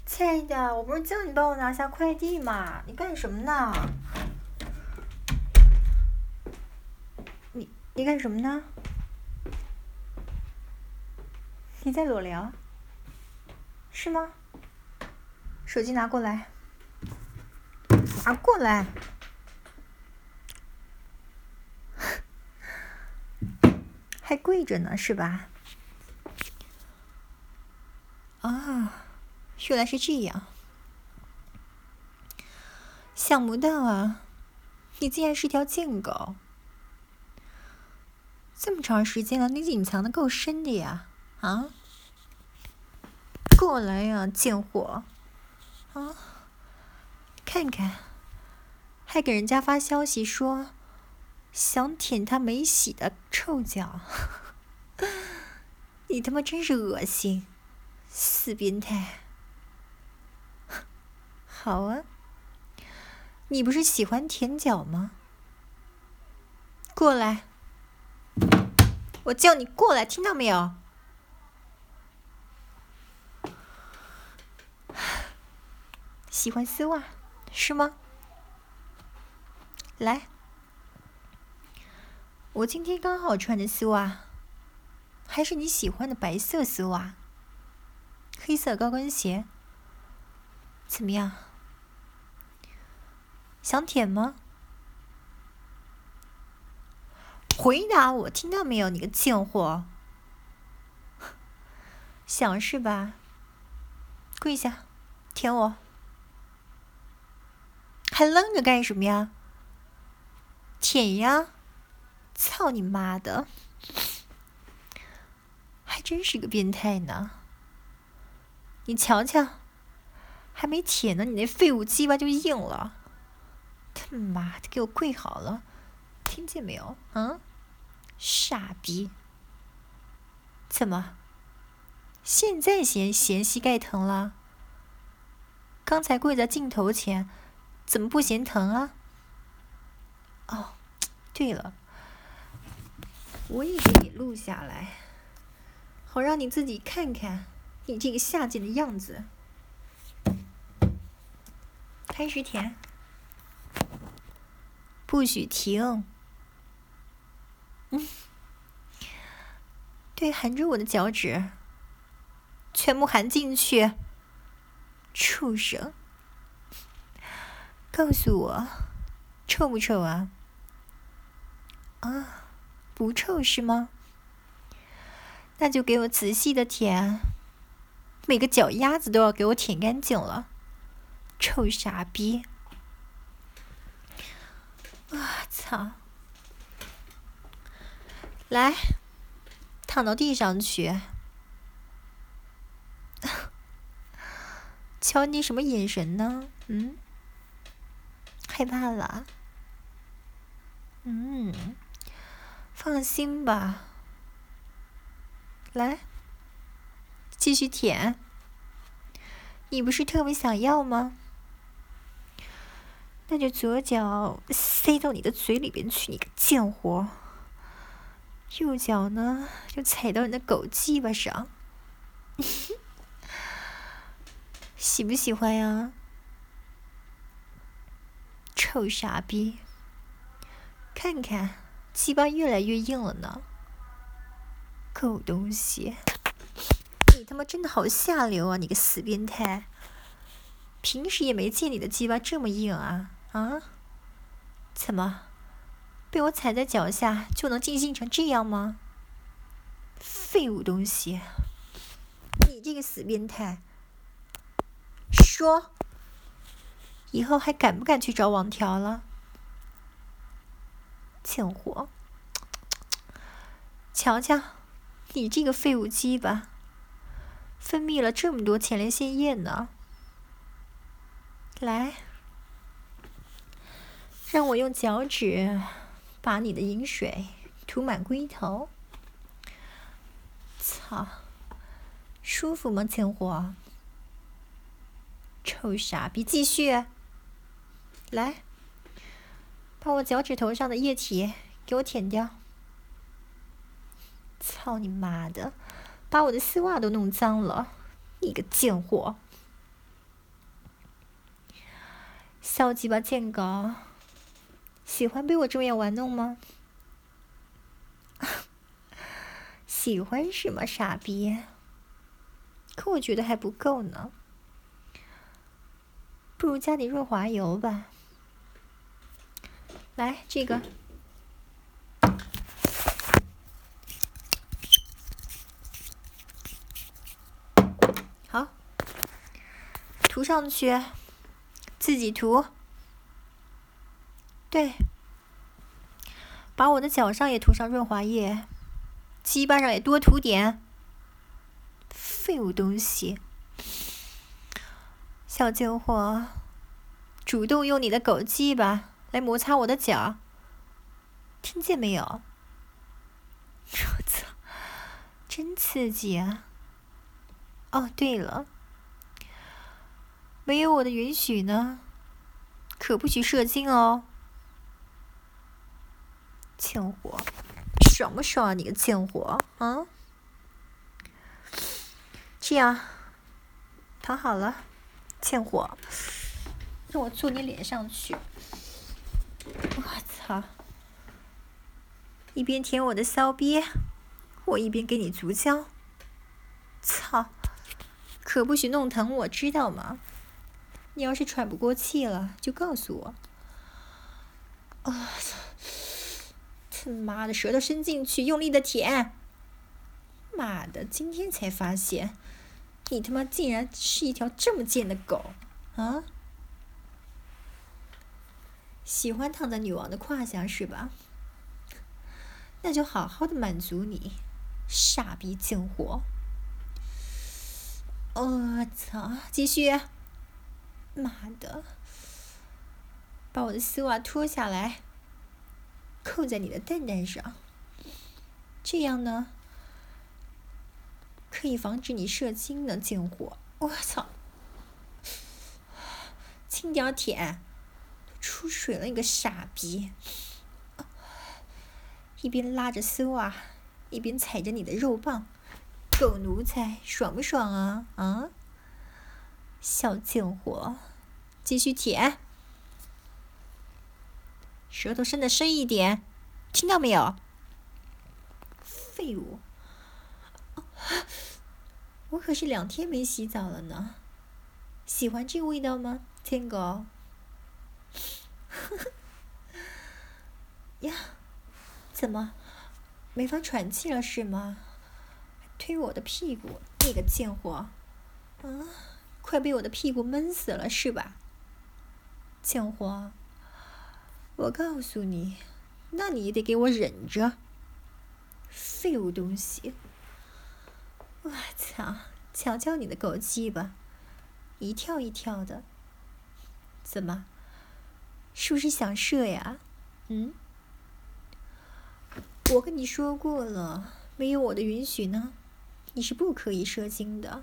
亲爱的，我不是叫你帮我拿下快递吗？你干什么呢？你干什么呢？你在裸聊？是吗？手机拿过来，拿过来。还跪着呢，是吧？啊，原来是这样。想不到啊，你竟然是条贱狗！这么长时间了，你隐藏的够深的呀！啊，过来呀，贱货！啊，看看，还给人家发消息说想舔他没洗的臭脚。你他妈真是恶心，死变态！好啊，你不是喜欢舔脚吗？过来，我叫你过来，听到没有？喜欢丝袜是吗？来，我今天刚好穿的丝袜，还是你喜欢的白色丝袜，黑色高跟鞋，怎么样？想舔吗？回答我，听到没有，你个贱货！想是吧？跪下，舔我！还愣着干什么呀？舔呀！操你妈的！还真是个变态呢！你瞧瞧，还没舔呢，你那废物鸡巴就硬了！他妈的，给我跪好了，听见没有？嗯，傻逼！怎么？现在嫌膝盖疼了？刚才跪在镜头前，怎么不嫌疼啊？哦，对了，我也给你录下来，好让你自己看看你这个下贱的样子。开始舔，不许停。对，含着我的脚趾，全部含进去。畜生！告诉我，臭不臭啊？啊，不臭是吗？那就给我仔细的舔，每个脚丫子都要给我舔干净了。臭傻逼！啊操！来，躺到地上去。瞧你什么眼神呢？嗯，害怕了？放心吧。来，继续舔。你不是特别想要吗？那就左脚塞到你的嘴里边去，你个贱货。右脚呢，就踩到你的狗鸡巴上。喜不喜欢呀？臭傻逼！看看，鸡巴越来越硬了呢。狗东西！你他妈真的好下流啊！你个死变态！平时也没见你的鸡巴这么硬啊！啊？怎么？被我踩在脚下就能尽兴成这样吗？废物东西！你这个死变态！说，以后还敢不敢去找网条了？贱货！瞧瞧，你这个废物鸡巴，分泌了这么多前列腺液呢。来，让我用脚趾把你的饮水涂满龟头。操，舒服吗，贱货？臭傻逼！继续，来，把我脚趾头上的液体给我舔掉。操你妈的，把我的丝袜都弄脏了，你个贱货！ 小鸡巴贱狗，喜欢被我这样玩弄吗？喜欢是吗，傻逼？可我觉得还不够呢，不如加点润滑油吧。来，这个。好，涂上去，自己涂。对，把我的脚上也涂上润滑液，鸡巴上也多涂点。废物东西，小贱货，主动用你的狗鸡巴来摩擦我的脚，听见没有？我操，真刺激啊！哦，对了，没有我的允许呢，可不许射精哦。贱货，爽不爽啊你个贱货啊！这样，躺好了，贱货，让我坐你脸上去。我操！一边舔我的骚逼，我一边给你足交。操！可不许弄疼我，知道吗？你要是喘不过气了，就告诉我。啊！他妈的，舌头伸进去，用力的舔。妈的，今天才发现，你他妈竟然是一条这么贱的狗啊！喜欢躺在女王的胯下是吧？那就好好的满足你，傻逼贱货！我操！继续！妈的！把我的丝袜脱下来，扣在你的蛋蛋上，这样呢，可以防止你射精呢，贱货！我操！轻点舔，出水了，你个傻逼！一边拉着丝袜，一边踩着你的肉棒，狗奴才，爽不爽啊？啊！小贱货，继续舔，舌头伸得深一点，听到没有？废物！我可是2天没洗澡了呢，喜欢这个味道吗，天狗？呀，怎么没法喘气了是吗？推我的屁股，你个贱货！啊，快被我的屁股闷死了是吧？贱货，我告诉你，那你也得给我忍着。废物东西！我操！瞧瞧你的狗鸡巴，一跳一跳的，怎么？是不是想射呀？嗯？我跟你说过了，没有我的允许呢，你是不可以射精的。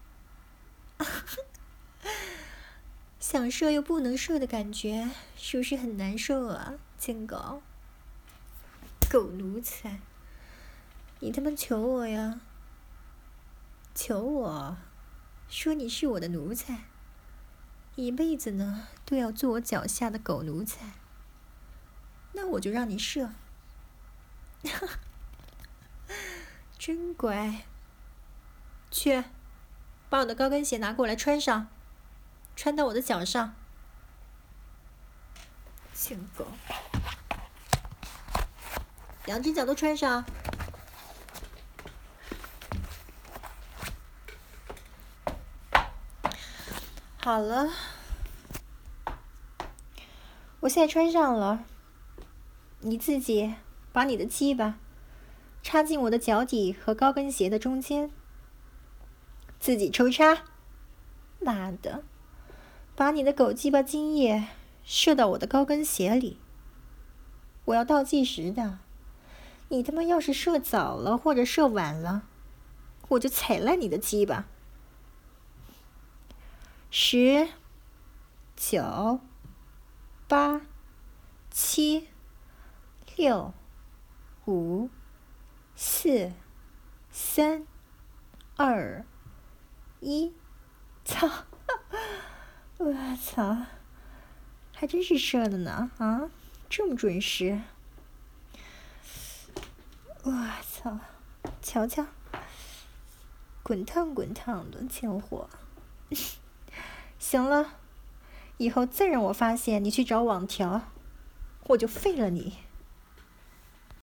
想射又不能射的感觉，是不是很难受啊，贱狗？狗奴才！你他妈求我呀！求我，说你是我的奴才，一辈子呢都要做我脚下的狗奴才。那我就让你射。真乖。去，把我的高跟鞋拿过来穿上，穿到我的脚上。贱狗，2只脚都穿上。好了，我现在穿上了。你自己把你的鸡巴插进我的脚底和高跟鞋的中间，自己抽插。妈的，把你的狗鸡巴精液射到我的高跟鞋里。我要倒计时的，你他妈要是射早了或者射晚了，我就踩烂你的鸡巴。10、9、8、7、6、5、4、3、2、1，操！我操！ 还真是射的呢啊，这么准时！我操，瞧瞧，滚烫滚烫的贱货！行了，以后再让我发现你去找网条，我就废了你！